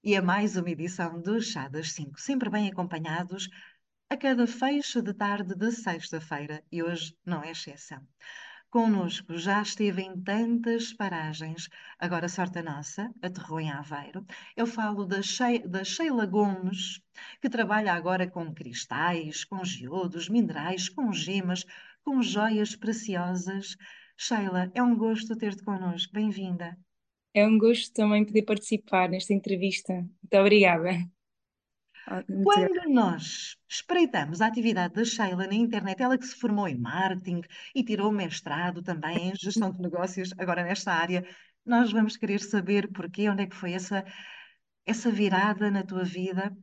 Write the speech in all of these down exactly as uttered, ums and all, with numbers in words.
E a mais uma edição do Chá das Cinco, sempre bem acompanhados, a cada fecho de tarde de sexta-feira, e hoje não é exceção. Connosco já esteve em tantas paragens, agora sorte a nossa, aterrou em Aveiro. Eu falo da, Shei- da Sheila Gomes, que trabalha agora com cristais, com geodos, minerais, com gemas, com joias preciosas. Sheila, é um gosto ter-te connosco, bem-vinda. É um gosto também poder participar nesta entrevista. Muito obrigada. Ah, Muito gra- Quando nós espreitamos a atividade da Sheila na internet, ela que se formou em marketing e tirou o mestrado também em gestão de negócios, agora nesta área, nós vamos querer saber porquê, onde é que foi essa, essa virada na tua vida.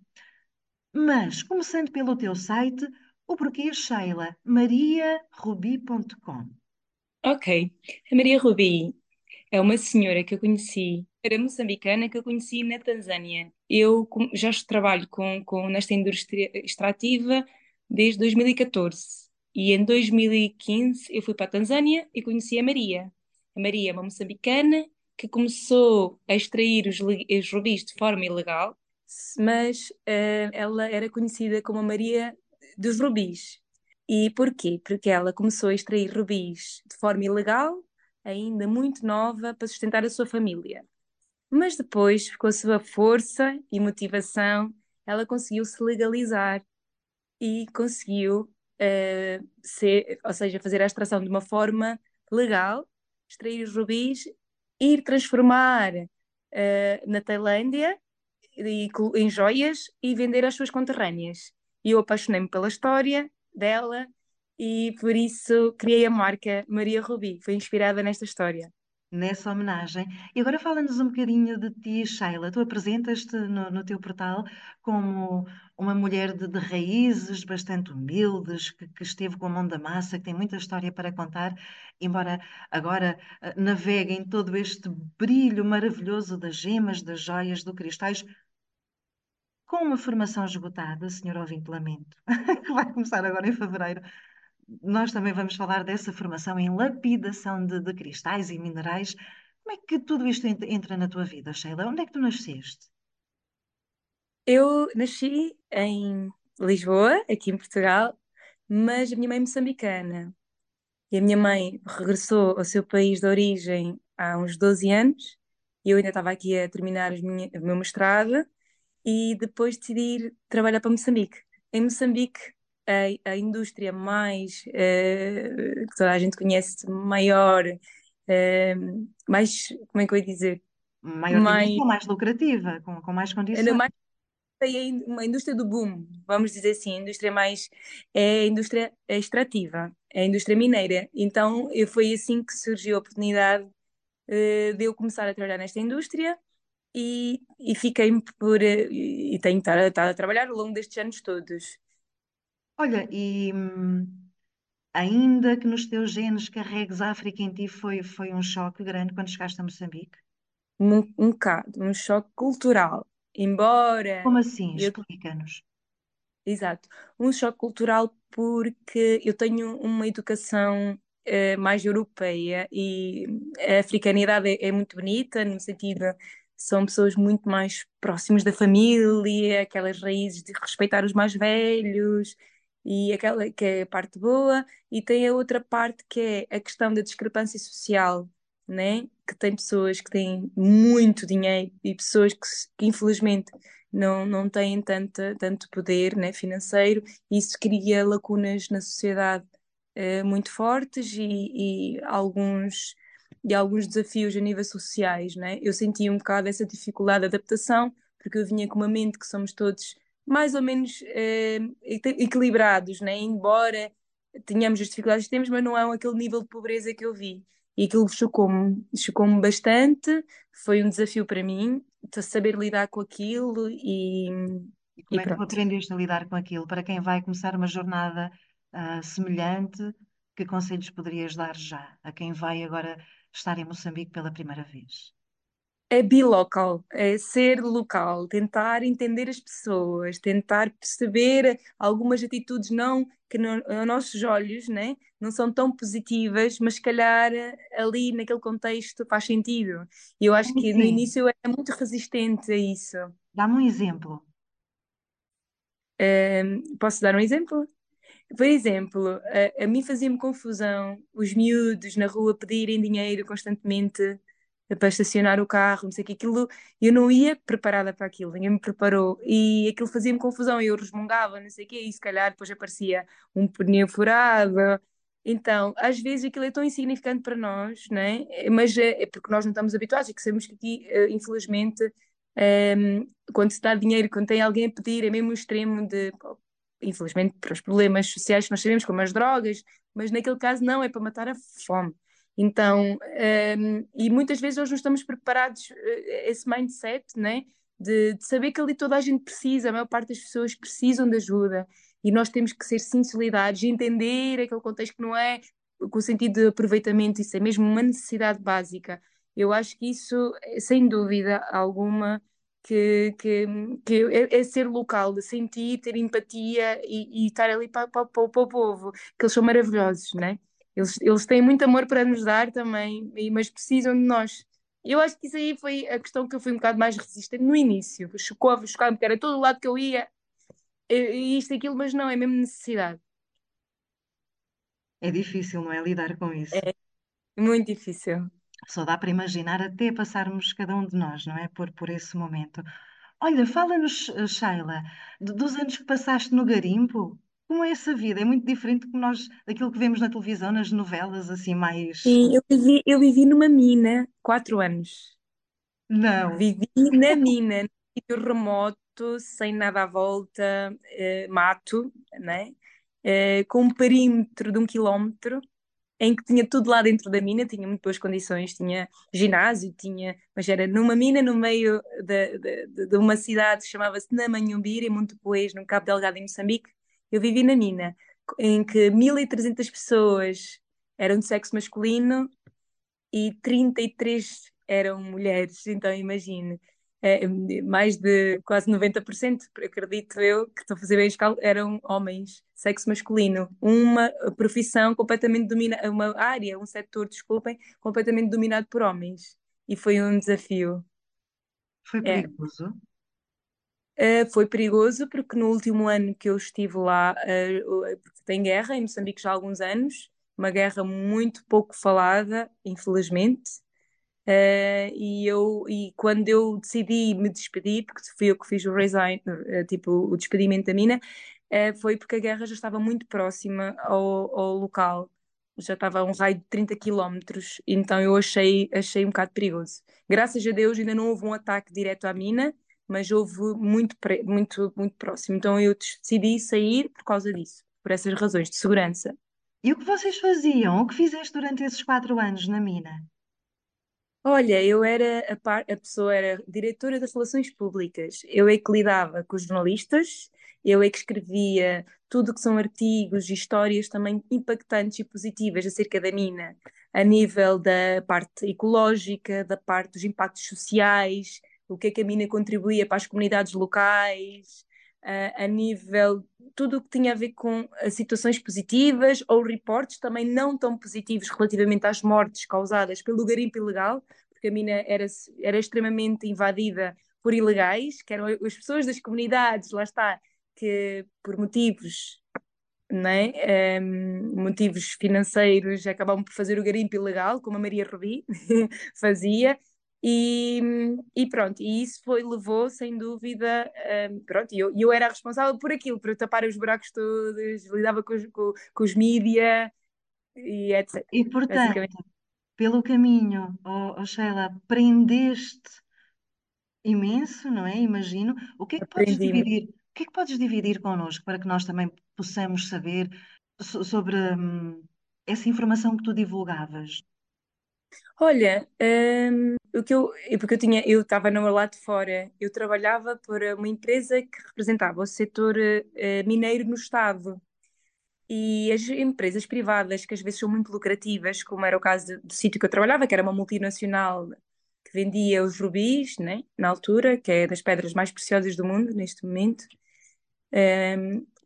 Mas, começando pelo teu site, o porquê Sheila, maria rubi ponto com. Ok. A Maria Rubi é uma senhora que eu conheci, era moçambicana, que eu conheci na Tanzânia. Eu com- já trabalho com, com, nesta indústria extrativa desde dois mil e catorze. E em dois mil e quinze eu fui para a Tanzânia e conheci a Maria. A Maria é uma moçambicana que começou a extrair os, li- os rubis de forma ilegal, mas eh, ela era conhecida como a Maria dos Rubis. E porquê? Porque ela começou a extrair rubis de forma ilegal, ainda muito nova, para sustentar a sua família. Mas depois, com a sua força e motivação, ela conseguiu se legalizar e conseguiu eh, ser, ou seja, fazer a extração de uma forma legal, extrair os rubis, ir transformar eh, na Tailândia e col- em joias e vender às suas conterrâneas. E eu apaixonei-me pela história dela e por isso criei a marca Maria Rubi. Foi inspirada nesta história. Nessa homenagem. E agora fala-nos um bocadinho de ti, Sheila. Tu apresentas-te no, no teu portal como uma mulher de, de raízes bastante humildes, que, que esteve com a mão da massa, que tem muita história para contar, embora agora eh, navegue em todo este brilho maravilhoso das gemas, das joias, do cristais, com uma formação esgotada, senhor ouvinte, lamento, que vai começar agora em fevereiro. Nós também vamos falar dessa formação em lapidação de, de cristais e minerais. Como é que tudo isto ent- entra na tua vida, Sheila? Onde é que tu nasceste? Eu nasci em Lisboa, aqui em Portugal, mas a minha mãe é moçambicana. E a minha mãe regressou ao seu país de origem há uns doze anos. E eu ainda estava aqui a terminar as minha- o meu mestrado e depois decidi ir trabalhar para Moçambique. Em Moçambique, a, a indústria mais, eh, que toda a gente conhece, maior, eh, mais, como é que eu ia dizer? Maior Mais, dimensão, mais lucrativa, com, com mais ainda condições. mais tem a in- uma indústria do boom, vamos dizer assim, a indústria mais, é a indústria extrativa, é a indústria mineira. Então, eu- foi assim que surgiu a oportunidade, eh, de eu começar a trabalhar nesta indústria e, e fiquei por eh, e tenho estado a, estado a trabalhar ao longo destes anos todos. Olha, e hum, ainda que nos teus genes carregues a África em ti, foi, foi um choque grande quando chegaste a Moçambique? Um, um bocado, um choque cultural. Embora Como assim? eu, Explica-nos. exato, um choque cultural porque eu tenho uma educação eh, mais europeia e a africanidade é, é muito bonita, no sentido, são pessoas muito mais próximas da família, aquelas raízes de respeitar os mais velhos e aquela que é a parte boa, e tem a outra parte que é a questão da discrepância social, né? Que tem pessoas que têm muito dinheiro e pessoas que, se- que infelizmente não, não têm tanta, tanto poder, né, financeiro, e isso cria lacunas na sociedade eh, muito fortes e, e alguns, e alguns desafios a nível sociais, né? Eu senti um bocado essa dificuldade de adaptação, porque eu vinha com uma mente que somos todos mais ou menos eh, equi- equilibrados, né? Embora tenhamos as dificuldades que temos, mas não é aquele nível de pobreza que eu vi. E aquilo chocou-me, chocou-me bastante, foi um desafio para mim, de saber lidar com aquilo e, E como e é que tu pronto. aprendeste a lidar com aquilo? Para quem vai começar uma jornada ah, semelhante, que conselhos poderias dar já a quem vai agora estar em Moçambique pela primeira vez? É bilocal, é ser local, tentar entender as pessoas, tentar perceber algumas atitudes não que no, aos nossos olhos, né, não são tão positivas, mas se calhar ali naquele contexto faz sentido. E eu acho Como que no assim? início eu era muito resistente a isso. Dá-me um exemplo. Ahm, posso dar um exemplo? Por exemplo, a, a mim fazia-me confusão os miúdos na rua pedirem dinheiro constantemente para estacionar o carro, não sei o que, aquilo, eu não ia preparada para aquilo, ninguém me preparou, e aquilo fazia-me confusão, eu resmungava, não sei o quê, e se calhar depois aparecia um pneu furado. Então, às vezes aquilo é tão insignificante para nós, né? Mas é, é porque nós não estamos habituados e que sabemos que aqui, eh, infelizmente, ehm, quando se dá dinheiro, quando tem alguém a pedir, é mesmo o extremo de, infelizmente, para os problemas sociais que nós sabemos, como as drogas, mas naquele caso não, é para matar a fome. Então, um, e muitas vezes nós não estamos preparados, uh, esse mindset, né? De, de saber que ali toda a gente precisa, a maior parte das pessoas precisam de ajuda e nós temos que ser sim solidários, entender aquele contexto que não é com o sentido de aproveitamento, isso é mesmo uma necessidade básica. Eu acho que isso, sem dúvida alguma, que, que, que é, é ser local, de sentir, ter empatia e, e estar ali para, para, para, para o povo, que eles são maravilhosos, né? Eles, eles têm muito amor para nos dar também, e- mas precisam de nós. Eu acho que isso aí foi a questão que eu fui um bocado mais resistente no início. Chocou-me, chocava-me, porque era todo o lado que eu ia, e, e isto e aquilo, mas não, é mesmo necessidade. É difícil, não é? Lidar com isso. É muito difícil. Só dá para imaginar até passarmos cada um de nós, não é? Por, por esse momento. Olha, fala-nos, eh, Sheila, de- dos anos que passaste no garimpo. Como é essa vida? É muito diferente como nós, daquilo que vemos na televisão, nas novelas, assim, mais. Sim, eu vivi, eu vivi numa mina quatro anos. Não. Vivi na mina, num sítio remoto, sem nada à volta, eh, mato, né? Eh, com um perímetro de um quilómetro, em que tinha tudo lá dentro da mina, tinha muito boas condições, tinha ginásio, tinha, mas era numa mina no meio de, de, de- de uma cidade que chamava-se Namanhumbira, em Montepoês, no Cabo Delgado, em Moçambique. Eu vivi na mina, em que mil e trezentas pessoas eram de sexo masculino e trinta e três eram mulheres, então imagine, eh, mais de quase noventa por cento, acredito eu, que estou a fazer bem os cálculos, eram homens, sexo masculino. Uma profissão completamente dominada, uma área, um setor, desculpem, completamente dominado por homens. E foi um desafio. Foi É. perigoso. Eh, foi perigoso porque no último ano que eu estive lá, eh, o- porque tem guerra em Moçambique já há alguns anos, uma guerra muito pouco falada, infelizmente. Uh, e eu e quando eu decidi me despedir, porque fui eu que fiz o resign, uh, tipo o despedimento da mina, uh, foi porque a guerra já estava muito próxima ao, ao local, já estava a um raio de trinta quilómetros, então eu achei, achei um bocado perigoso. Graças a Deus ainda não houve um ataque direto à mina, mas houve muito, pre- muito, muito próximo, então eu decidi sair por causa disso, por essas razões de segurança. E o que vocês faziam? O que fizeste durante esses quatro anos na mina? Olha, eu era a, par- a pessoa, era diretora de relações públicas. Eu é que lidava com os jornalistas, eu é que escrevia tudo o que são artigos e histórias também impactantes e positivas acerca da mina, a nível da parte ecológica, da parte dos impactos sociais, o que é que a mina contribuía para as comunidades locais, a, a nível tudo o que tinha a ver com as situações positivas ou reportes também não tão positivos relativamente às mortes causadas pelo garimpo ilegal, porque a mina era, era extremamente invadida por ilegais, que eram as pessoas das comunidades, lá está, que por motivos, né, um, motivos financeiros acabavam por fazer o garimpo ilegal, como a Maria Rubi fazia, e, e, pronto, e isso foi, levou sem dúvida, um, pronto, e eu, eu era responsável por aquilo, por tapar os buracos todos, lidava com os, com, com os mídia e etcétera. E, portanto, Basicamente, pelo caminho, oh, oh Sheila, aprendeste imenso, não é? Imagino. O que é que podes aprendi muito. dividir? O que é que podes dividir connosco para que nós também possamos saber so- sobre hum, essa informação que tu divulgavas? Olha, hum, o que eu, é porque eu tinha, eu estava no meu lado de fora, eu trabalhava para uma empresa que representava o setor eh, mineiro no Estado. E as empresas privadas, que às vezes são muito lucrativas, como era o caso do, do sítio que eu trabalhava, que era uma multinacional que vendia os rubis, né, na altura, que é das pedras mais preciosas do mundo neste momento.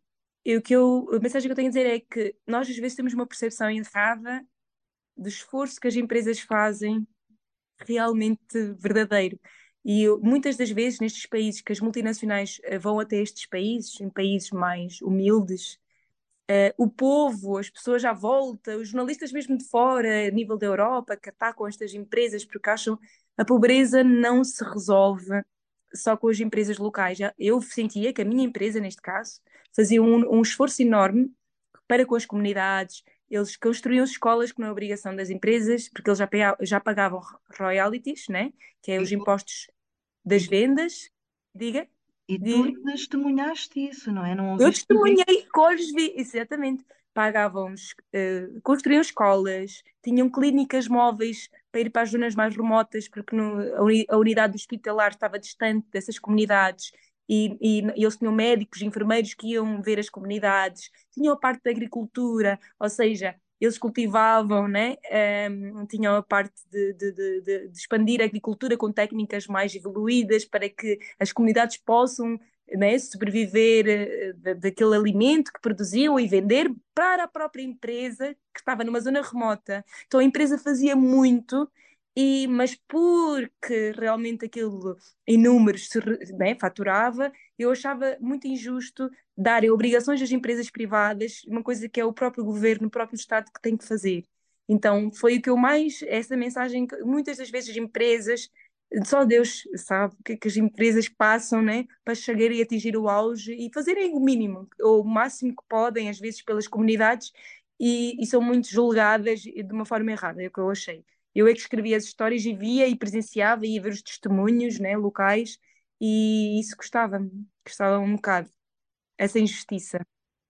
E o que eu, a mensagem que eu tenho a dizer é que nós às vezes temos uma percepção errada do esforço que as empresas fazem realmente verdadeiro. E eu, muitas das vezes, nestes países que as multinacionais eh, vão até estes países, em países mais humildes, eh, o povo, as pessoas à volta, os jornalistas mesmo de fora, a nível da Europa, que atacam estas empresas porque acham a pobreza não se resolve só com as empresas locais. Eu sentia que a minha empresa, neste caso, fazia um, um esforço enorme para com as comunidades. Eles construíam escolas que não é obrigação das empresas, porque eles já, pega- já pagavam royalties, né? Que é E os tu, impostos e das tu, vendas. Diga, e tu diga. testemunhaste isso, não é? Não Eu ouviste ninguém. testemunhei com olhos vi, exatamente. Pagavam, uh, construíam escolas, tinham clínicas móveis para ir para as zonas mais remotas, porque no- a, uni- a unidade hospitalar estava distante dessas comunidades, e, e- e eles tinham médicos, enfermeiros que iam ver as comunidades, tinham a parte da agricultura, ou seja, eles cultivavam, né? Um, tinham a parte de, de- de- de- de expandir a agricultura com técnicas mais evoluídas para que as comunidades possam, né, sobreviver eh, da- daquele alimento que produziam e vender para a própria empresa que estava numa zona remota. Então a empresa fazia muito, e, mas porque realmente aquilo em números se, re- né, faturava, eu achava muito injusto darem obrigações às empresas privadas, uma coisa que é o próprio governo, o próprio Estado que tem que fazer. Então foi o que eu mais, essa mensagem que muitas das vezes as empresas, só Deus sabe o que, é que as empresas passam, né, para chegarem e atingir o auge e fazerem o mínimo, ou o máximo que podem, às vezes pelas comunidades, e, e são muito julgadas de uma forma errada, é o que eu achei. Eu é que escrevia as histórias e via e presenciava, e ia ver os testemunhos, né, locais, e isso gostava-me, gostava um bocado, essa injustiça.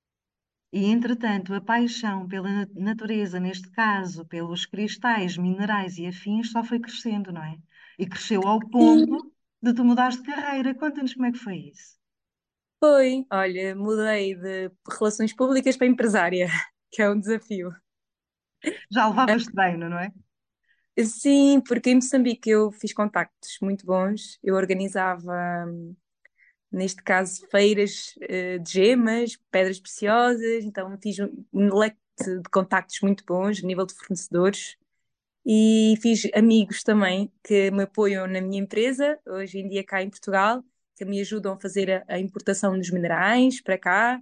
E, entretanto, a paixão pela na- natureza, neste caso, pelos cristais, minerais e afins, só foi crescendo, não é? E cresceu ao Sim, ponto de tu mudares de carreira. Conta-nos como é que foi isso. foi. Olha, mudei de relações públicas para empresária, que é um desafio. Já levavas treino, não é? Sim, porque em Moçambique eu fiz contactos muito bons. Eu organizava, neste caso, feiras eh, de gemas, pedras preciosas, então fiz um um leque de contactos muito bons a nível de fornecedores, e fiz amigos também que me apoiam na minha empresa, hoje em dia cá em Portugal, que me ajudam a fazer a, a importação dos minerais para cá.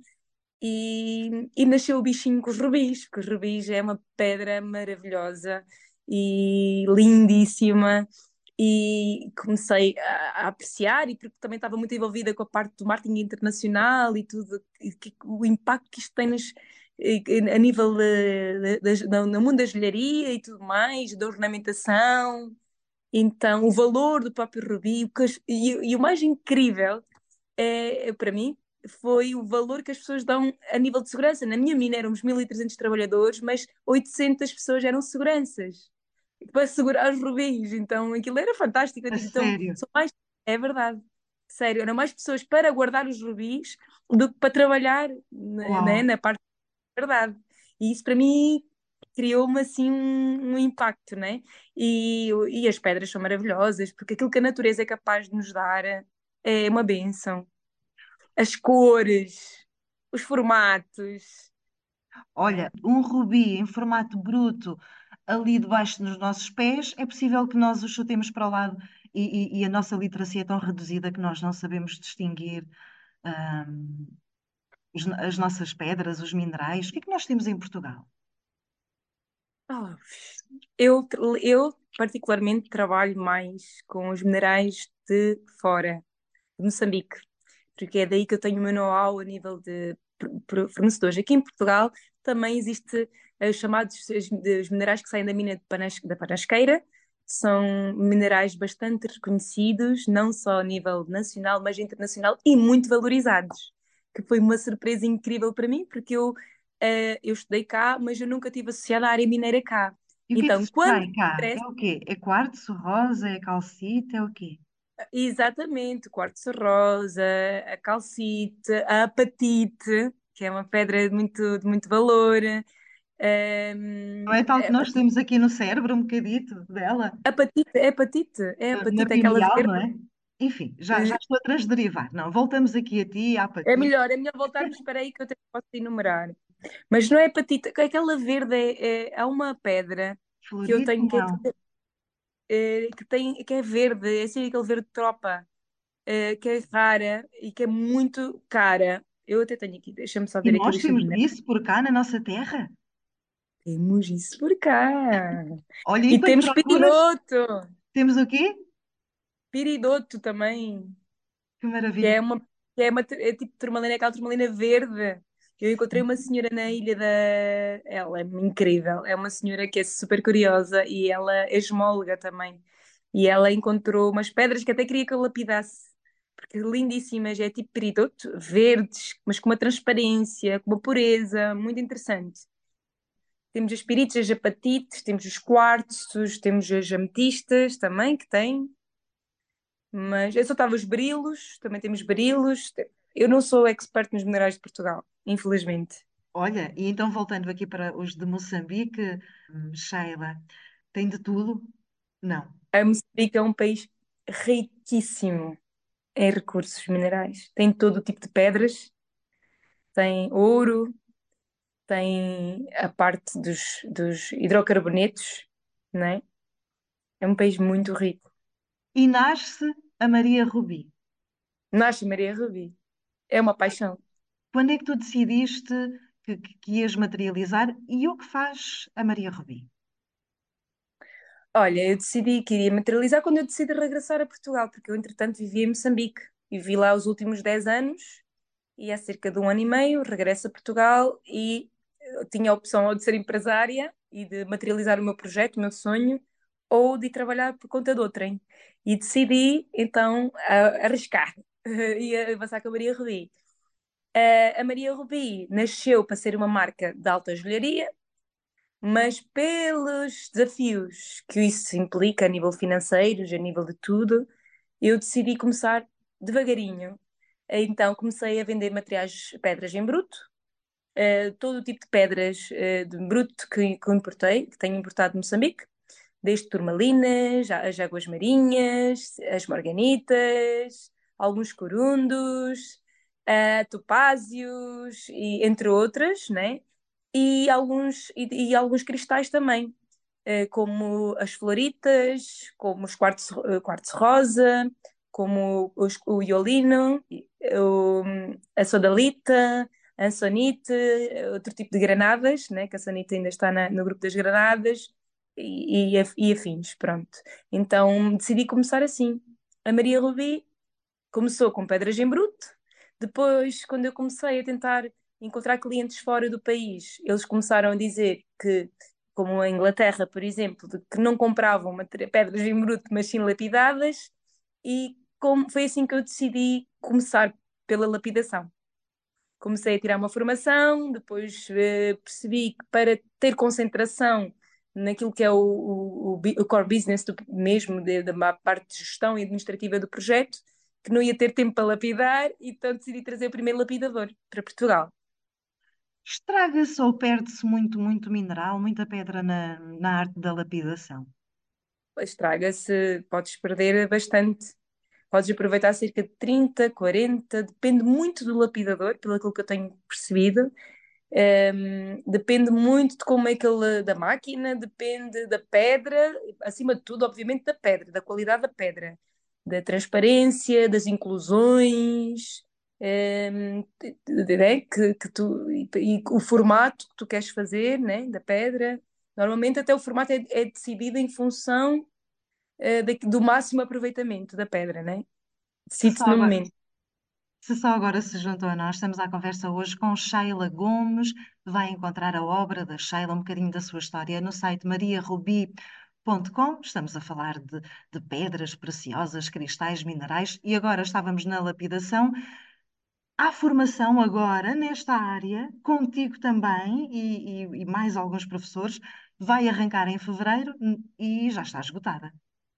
E, e nasceu o bichinho com os rubis, porque os rubis é uma pedra maravilhosa e lindíssima. E comecei a, a apreciar, e porque também estava muito envolvida com a parte do marketing internacional e tudo, e que- o impacto que isto tem nas, eh, a nível eh, das- no, no mundo da joalharia e tudo mais, da ornamentação. Então, o valor do próprio rubi, o que as- e, e o mais incrível é, para mim, foi o valor que as pessoas dão a nível de segurança. Na minha mina éramos mil e trezentos trabalhadores, mas oitocentas pessoas eram seguranças para segurar os rubins. Então aquilo era fantástico. Eu A digo, então, sério. são mais. É verdade. Sério, eram mais pessoas para guardar os rubins do que para trabalhar, né, Uau. né, na parte da verdade. E isso para mim criou-me assim um, um impacto, né? E, e as pedras são maravilhosas, porque aquilo que a natureza é capaz de nos dar é uma bênção. As cores, os formatos. Olha, um rubi em formato bruto ali debaixo dos nossos pés, é possível que nós o chutemos para o lado e, e- e a nossa literacia é tão reduzida que nós não sabemos distinguir ahm, os- as nossas pedras, os minerais. O que é que nós temos em Portugal? Oh, eu, eu, particularmente, trabalho mais com os minerais de fora, de Moçambique, porque é daí que eu tenho o meu know-how a nível de pr- pr- fornecedores. Aqui em Portugal também existe eh, os chamados os os minerais que saem da mina de Panas- da Panasqueira. São minerais bastante reconhecidos, não só a nível nacional, mas internacional, e muito valorizados, que foi uma surpresa incrível para mim, porque eu, eh, eu estudei cá, mas eu nunca estive associada à área mineira cá. E o que é que Então, se quando extrai cá? É o quê? É quartzo, rosa, é calcita, é o quê? exatamente, o quartzo rosa, a calcite, a apatite, que é uma pedra de muito, de muito valor. Não Hum, é tal que a nós temos aqui no cérebro, um bocadito dela, apatite, é apatite, é na apatite, aquela pineal, não verde. é? Enfim, já, já Eh, estou a transderivar. Não, voltamos aqui a ti, à É apatite. melhor, é melhor voltarmos para aí que eu até posso enumerar. Mas não é patita, aquela verde é, é- há uma pedra que eu Florito, tenho que, é- não. eh, que tem, que é verde, é assim aquele verde tropa, eh, que é rara e que é muito cara. Eu até tenho aqui, deixa-me só E ver aqui, nós deixa-me temos ver. isso por cá na nossa terra? Temos isso por cá. Olha, E enquanto temos procuras, piridoto, temos o quê? piridoto também. Que que maravilha. é uma, que é uma é tipo turmalina, aquela turmalina verde. Eu encontrei uma senhora na ilha da. Ela é incrível, é uma senhora que é super curiosa e ela é gemóloga também. E ela encontrou umas pedras que até queria que eu lapidasse, porque lindíssimas, é tipo peridoto, verdes, mas com uma transparência, com uma pureza, muito interessante. Temos as piritas, as apatites, temos os quartzos, temos as ametistas também, que têm. Mas eu só estava os berilos, também temos berilos. Eu não sou expert nos minerais de Portugal, infelizmente. Olha, e então voltando aqui para os de Moçambique, hum, Sheila, tem de tudo? Não. A Moçambique é um país riquíssimo em recursos minerais. Tem todo o tipo de pedras, tem ouro, tem a parte dos, dos hidrocarbonetos, não é? É um país muito rico. E nasce a Maria Rubi. Nasce Maria Rubi. É uma paixão. Quando é que tu decidiste que, que, que ias materializar e o que faz a Maria Rubi? Olha, eu decidi que iria materializar quando eu decidi regressar a Portugal, porque eu, entretanto, vivia em Moçambique. Vivi lá os últimos dez anos e há cerca de um ano e meio regresso a Portugal e eu tinha a opção ou de ser empresária e de materializar o meu projeto, o meu sonho, ou de ir trabalhar por conta de outrem. E decidi, então, a- arriscar e avançar com a Maria Rubi. A Maria Rubi nasceu para ser uma marca de alta joalharia, mas pelos desafios que isso implica a nível financeiro, a nível de tudo, eu decidi começar devagarinho. Então comecei a vender materiais, pedras em bruto, eh, todo o tipo de pedras eh, de bruto que, que eu importei, que tenho importado de Moçambique, desde turmalinas, a- as águas marinhas, as morganitas, alguns corundos, eh, topázios, e, entre outras, né? E alguns, e, e alguns cristais também, eh, como as floritas, como os quartzo, eh, quartzo rosa, como os, o iolino, o, a sodalita, a ansonite, outro tipo de granadas, né, que a ansonite ainda está na- no grupo das granadas, e, e, af- e afins, pronto. Então decidi começar assim. A Maria Rubi começou com pedras em bruto, depois, quando eu comecei a tentar encontrar clientes fora do país, eles começaram a dizer que, como a Inglaterra, por exemplo, de que não compravam matéria- pedras em bruto, mas sim lapidadas, e como, foi assim que eu decidi começar pela lapidação. Comecei a tirar uma formação, depois eh, percebi que para ter concentração naquilo que é o, o, o bi- o core business do, mesmo, de- da parte de gestão e administrativa do projeto, que não ia ter tempo para lapidar, então decidi trazer o primeiro lapidador para Portugal. Estraga-se ou perde-se muito, muito mineral, muita pedra na, na arte da lapidação? Estraga-se, podes perder bastante. Podes aproveitar cerca de trinta, quarenta, depende muito do lapidador, pelo aquilo que eu tenho percebido. Um, depende muito de como é que ele, da máquina, depende da pedra, acima de tudo, obviamente, da pedra, da qualidade da pedra, da transparência, das inclusões, um, de- de- né, que, que tu, e, e o formato que tu queres fazer, né, da pedra. Normalmente, até o formato é, é decidido em função uh, da- do máximo aproveitamento da pedra, né? Se só Decide-se no agora, momento. se só agora se juntou a nós, estamos à conversa hoje com Sheila Gomes. Vai encontrar a obra da Sheila, um bocadinho da sua história, no site maria rubi ponto com. Estamos a falar de, de pedras preciosas, cristais, minerais, e agora estávamos na lapidação. Há formação agora nesta área, contigo também, e, e- e mais alguns professores. Vai arrancar em fevereiro hum, e já está esgotada.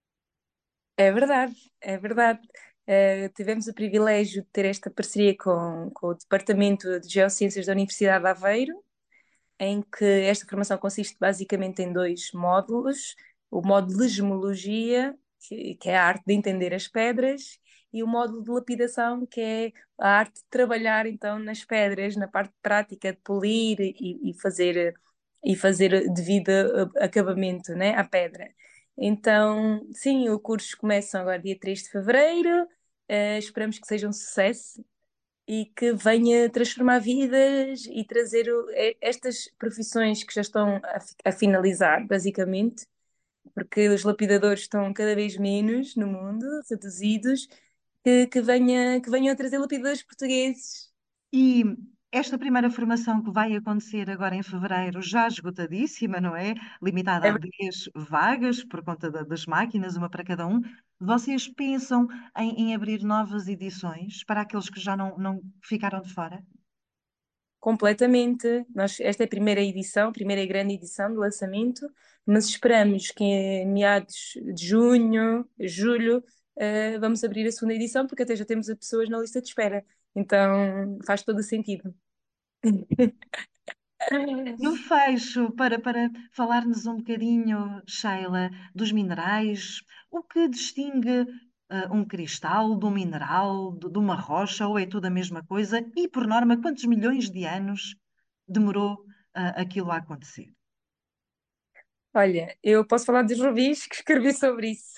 É verdade, é verdade. Eh, tivemos o privilégio de ter esta parceria com, com o Departamento de Geociências da Universidade de Aveiro, em que esta formação consiste basicamente em dois módulos: o módulo de Gemologia, que, que é a arte de entender as pedras, e o módulo de lapidação, que é a arte de trabalhar então nas pedras, na parte prática de polir e, e fazer e fazer devido a- acabamento, né, à pedra. Então, sim, o curso começa agora dia três de fevereiro, eh, esperamos que seja um sucesso e que venha transformar vidas e trazer o- eh, estas profissões que já estão a, fi- a finalizar, basicamente, porque os lapidadores estão cada vez menos no mundo, reduzidos, que, que venha, que venham a trazer lapidadores portugueses. E esta primeira formação que vai acontecer agora em fevereiro, já esgotadíssima, não é? Limitada a dez vagas por conta da- das máquinas, uma para cada um. Vocês pensam em, em abrir novas edições para aqueles que já não, não ficaram de fora? Completamente. Nós, esta é a primeira edição, a primeira e grande edição de lançamento, mas esperamos que em meados de junho, julho, eh, vamos abrir a segunda edição, porque até já temos as pessoas na lista de espera. Então faz todo o sentido. No fecho, para, para falar-nos um bocadinho, Sheila, dos minerais, o que distingue ah, um cristal de um mineral, de, de uma rocha, ou é tudo a mesma coisa? E, por norma, quantos milhões de anos demorou ah, aquilo a acontecer? Olha, eu posso falar dos rubis que escrevi sobre isso.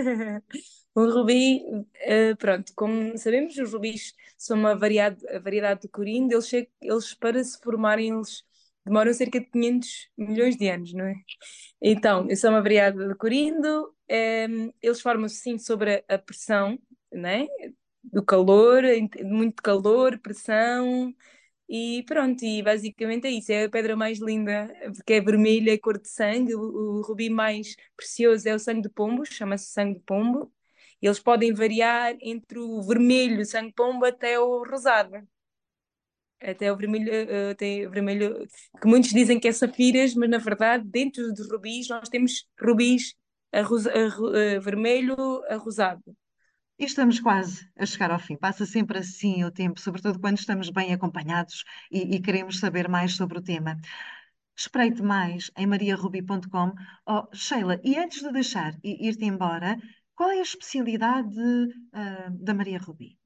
O rubi, eh, pronto, como sabemos, os rubis são uma variedade, a variedade de corindo, eles, che- eles para se formarem, eles demoram cerca de quinhentos milhões de anos, não é? Então, eles são uma variedade de corindo, ehm, eles formam-se sim sobre a, a pressão, né? Do calor, em- de muito calor, pressão, e pronto, e basicamente é isso, é a pedra mais linda, porque é vermelha, é cor de sangue, o, o rubi mais precioso é o sangue de pombo, chama-se sangue de pombo. Eles podem variar entre o vermelho, sangue de pombo, até o rosado. Até o vermelho, eh, tem o vermelho, que muitos dizem que é safiras, mas na verdade, dentro dos rubis, nós temos rubis a rosa- a ro- a vermelho, a rosado. E estamos quase a chegar ao fim. Passa sempre assim o tempo, sobretudo quando estamos bem acompanhados e, e queremos saber mais sobre o tema. Espreite mais em maria ruby ponto com. Oh, Sheila, e antes de deixar e ir-te embora, qual é a especialidade, ah, da Maria Ruby?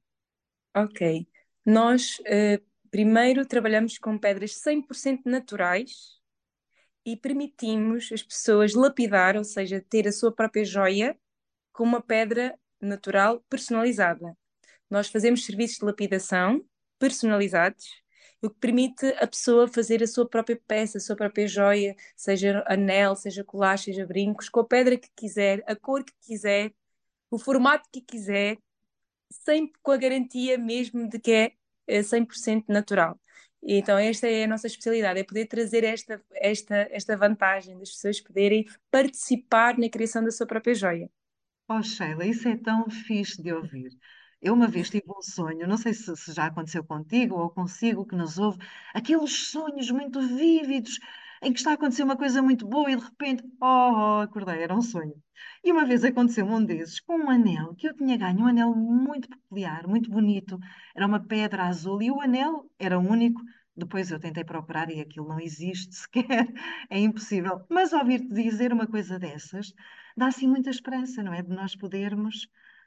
Ok. Nós, eh, primeiro, trabalhamos com pedras cem por cento naturais e permitimos as pessoas lapidar, ou seja, ter a sua própria joia com uma pedra natural personalizada. Nós fazemos serviços de lapidação personalizados, o que permite a pessoa fazer a sua própria peça, a sua própria joia, seja anel, seja colar, seja brincos, com a pedra que quiser, a cor que quiser, o formato que quiser, sempre com a garantia mesmo de que é eh, cem por cento natural. E então esta é a nossa especialidade, é poder trazer esta, esta, esta vantagem das pessoas poderem participar na criação da sua própria joia. Oh, Sheila, isso é tão fixe de ouvir. Eu uma vez tive um sonho, não sei se, se já aconteceu contigo ou consigo que nos ouve, aqueles sonhos muito vívidos em que está a acontecer uma coisa muito boa e de repente, oh, oh, acordei, era um sonho. E uma vez aconteceu um desses com um anel que eu tinha ganho, um anel muito peculiar, muito bonito, era uma pedra azul e o anel era único. Depois eu tentei procurar e aquilo não existe sequer, é impossível. Mas ouvir-te dizer uma coisa dessas dá assim muita esperança, não é? De nós podermos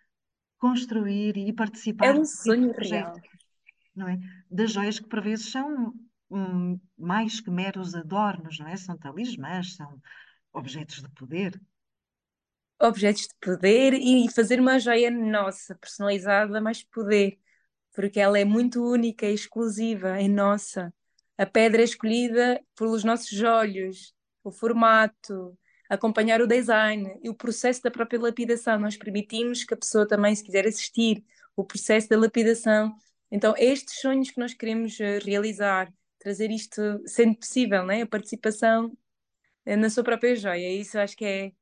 construir e É participar um desse sonho projeto, real. não é? Das joias que por vezes são hum, mais que meros adornos, não é? São talismãs, são objetos de poder. Objetos de poder e fazer uma joia nossa, personalizada, mais poder, porque ela é muito única e exclusiva, é nossa. A pedra é escolhida pelos nossos olhos, o formato, acompanhar o design e o processo da própria lapidação. Nós permitimos que a pessoa também, se quiser assistir o processo da lapidação. Então, estes sonhos que nós queremos eh, realizar, trazer isto, sendo possível, né? A participação eh, na sua própria joia, isso eu acho que é.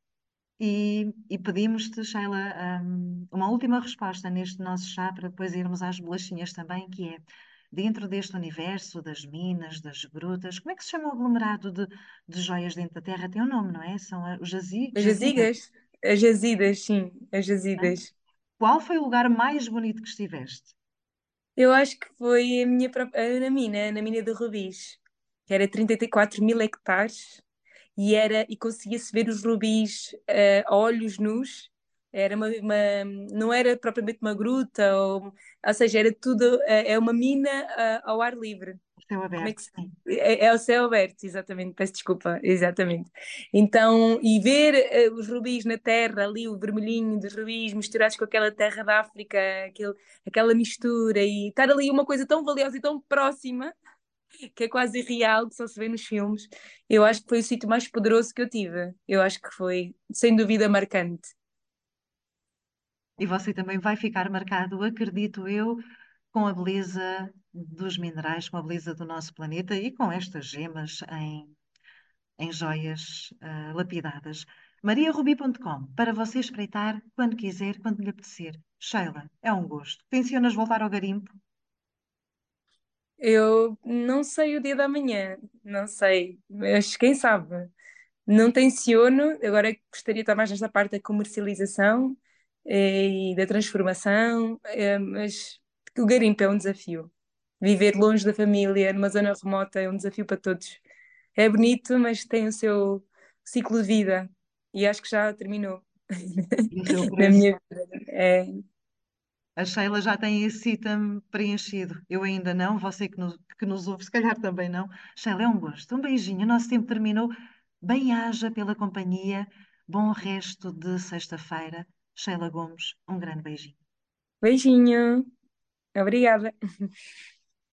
E, e pedimos-te, Sheila, hum, uma última resposta neste nosso chá para depois irmos às bolachinhas também, que é, dentro deste universo das minas, das grutas, como é que se chama o aglomerado de, de joias dentro da Terra? Tem um nome, não é? São eh, os jazi- As jazidas. jazidas? As jazidas, sim, as Não é? jazidas. Qual foi o lugar mais bonito que estiveste? Eu acho que foi a minha própria, na mina, na mina de Rubis, que era trinta e quatro mil hectares e era e conseguia-se ver os rubis eh, a olhos nus, Era uma, uma- não era propriamente uma gruta, ou, ou seja, era tudo, é é uma mina ah, ao ar livre. O céu Como é aberto, que se... sim. É, é o céu aberto, exatamente, peço desculpa, exatamente. Então, e ver eh, os rubis na terra, ali o vermelhinho dos rubis misturados com aquela terra da África, aquele, aquela mistura, e estar ali uma coisa tão valiosa e tão próxima, que é quase irreal, que só se vê nos filmes, eu acho que foi o sítio mais poderoso que eu tive. Eu acho que foi, sem dúvida, marcante. E você também vai ficar marcado, acredito eu, com a beleza dos minerais, com a beleza do nosso planeta e com estas gemas em, em joias ah, lapidadas. maria rubi ponto com, para você espreitar quando quiser, quando lhe apetecer. Sheila, é um gosto. Tencionas voltar ao garimpo? Eu não sei o dia da manhã, não sei, mas quem sabe? Não tenciono, agora gostaria de estar mais nesta parte da comercialização eh, e da transformação, eh, mas o garimpo é um desafio. Viver longe da família, numa zona remota, é um desafio para todos. É bonito, mas tem o seu ciclo de vida e acho que já terminou E o seu na preço? minha vida. É, A Sheila já tem esse item preenchido. Eu ainda não, você que nos, que nos ouve, se calhar também não. Sheila, é um gosto. Um beijinho. O nosso tempo terminou. Bem-haja pela companhia. Bom resto de sexta-feira. Sheila Gomes, um grande beijinho. beijinho, obrigada.